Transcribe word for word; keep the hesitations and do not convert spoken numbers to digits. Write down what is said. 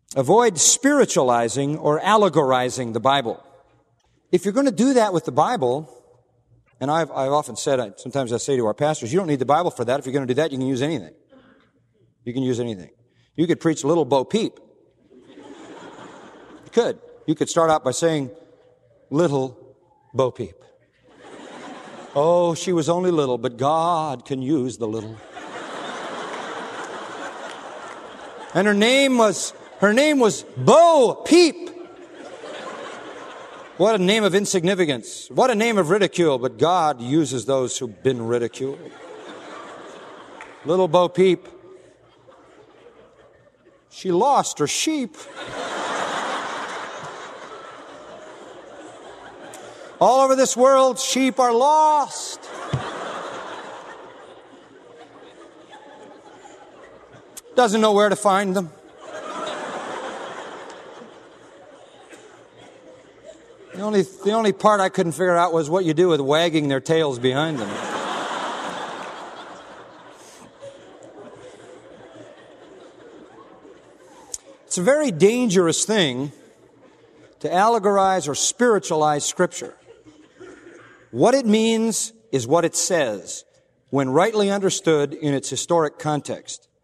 Avoid spiritualizing or allegorizing the Bible. If you're going to do that with the Bible, and I've, I've often said, sometimes I say to our pastors, you don't need the Bible for that. If you're going to do that, you can use anything. You can use anything. You could preach Little Bo Peep. You could. You could start out by saying, Little Bo Peep. Oh, she was only little, but God can use the little. And her name was, her name was Bo Peep. What a name of insignificance. What a name of ridicule, but God uses those who've been ridiculed. Little Bo Peep. She lost her sheep. All over this world, sheep are lost. Doesn't know where to find them. The only, the only part I couldn't figure out was what you do with wagging their tails behind them. It's a very dangerous thing to allegorize or spiritualize Scripture. What it means is what it says, when rightly understood in its historic context.